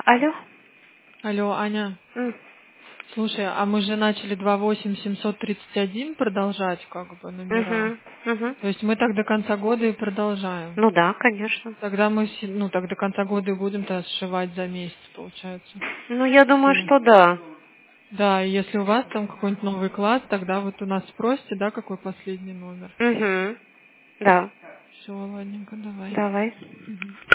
Алло. Алло, Аня. М. Слушай, а мы же начали 28731 продолжать как бы номера. Мгм. Мгм. То есть мы так до конца года и продолжаем. Ну да, конечно. Тогда мы так до конца года и будем-то сшивать за месяц, получается. Ну, я думаю, Все. что да. Да, и если у вас там какой-нибудь новый класс, тогда вот у нас спросите, да, какой последний номер. Угу. Да. Все, ладненько, давай. Давай. Мгм.